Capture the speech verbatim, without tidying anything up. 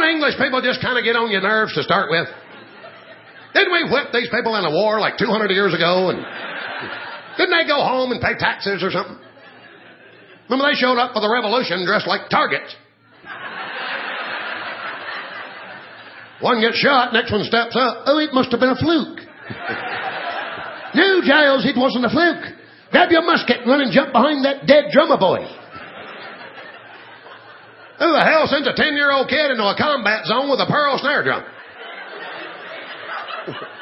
English people just kind of get on your nerves to start with? Didn't we whip these people in a war like two hundred years ago? And didn't they go home and pay taxes or something? Remember, they showed up for the revolution dressed like targets. One gets shot, next one steps up. Oh, it must have been a fluke. No, Giles, it wasn't a fluke. Grab your musket and run and jump behind that dead drummer boy. Who the hell sends a ten-year-old kid into a combat zone with a pearl snare drum?